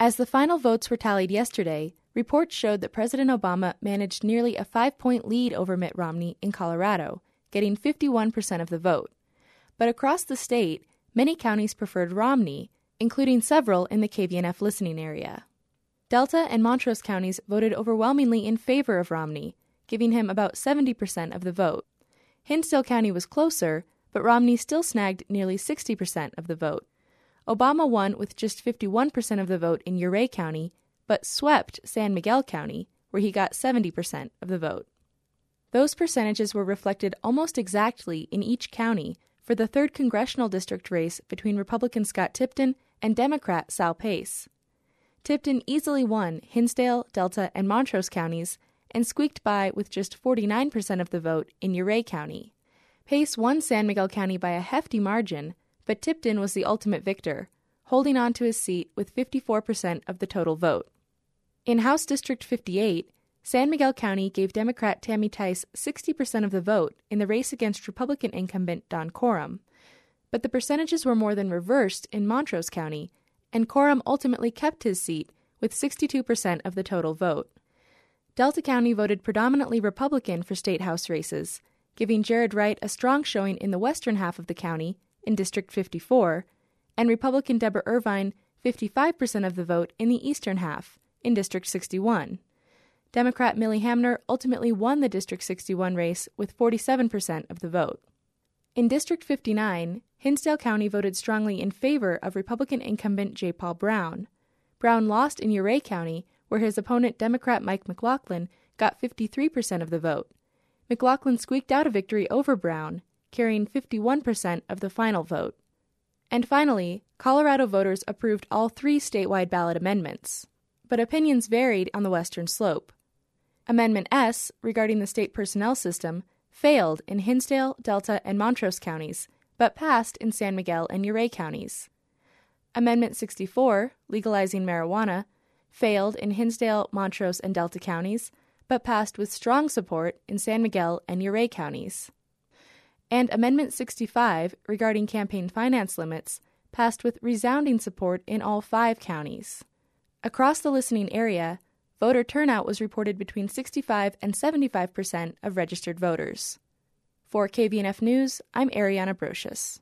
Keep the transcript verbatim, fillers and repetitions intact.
As the final votes were tallied yesterday, reports showed that President Obama managed nearly a five-point lead over Mitt Romney in Colorado, getting fifty-one percent of the vote. But across the state, many counties preferred Romney, including several in the K V N F listening area. Delta and Montrose counties voted overwhelmingly in favor of Romney, giving him about seventy percent of the vote. Hinsdale County was closer, but Romney still snagged nearly sixty percent of the vote. Obama won with just fifty-one percent of the vote in Ouray County, but swept San Miguel County, where he got seventy percent of the vote. Those percentages were reflected almost exactly in each county for the third congressional district race between Republican Scott Tipton and Democrat Sal Pace. Tipton easily won Hinsdale, Delta, and Montrose counties and squeaked by with just forty-nine percent of the vote in Ouray County. Pace won San Miguel County by a hefty margin, but Tipton was the ultimate victor, holding on to his seat with fifty-four percent of the total vote. In House District fifty-eight, San Miguel County gave Democrat Tammy Tice sixty percent of the vote in the race against Republican incumbent Don Coram, but the percentages were more than reversed in Montrose County, and Coram ultimately kept his seat with sixty-two percent of the total vote. Delta County voted predominantly Republican for state house races, giving Jared Wright a strong showing in the western half of the county, in District fifty-four, and Republican Deborah Irvine fifty-five percent of the vote in the eastern half, in District sixty-one. Democrat Millie Hamner ultimately won the District sixty-one race with forty-seven percent of the vote. In District fifty-nine, Hinsdale County voted strongly in favor of Republican incumbent J. Paul Brown. Brown lost in Ouray County, where his opponent Democrat Mike McLaughlin got fifty-three percent of the vote. McLaughlin squeaked out a victory over Brown, carrying fifty-one percent of the final vote. And finally, Colorado voters approved all three statewide ballot amendments, but opinions varied on the western slope. Amendment S, regarding the state personnel system, failed in Hinsdale, Delta, and Montrose counties, but passed in San Miguel and Ouray counties. Amendment sixty-four, legalizing marijuana, failed in Hinsdale, Montrose, and Delta counties, but passed with strong support in San Miguel and Ouray counties. And Amendment sixty-five, regarding campaign finance limits, passed with resounding support in all five counties. Across the listening area, voter turnout was reported between sixty-five and seventy-five percent of registered voters. For K V N F News, I'm Ariana Brocious.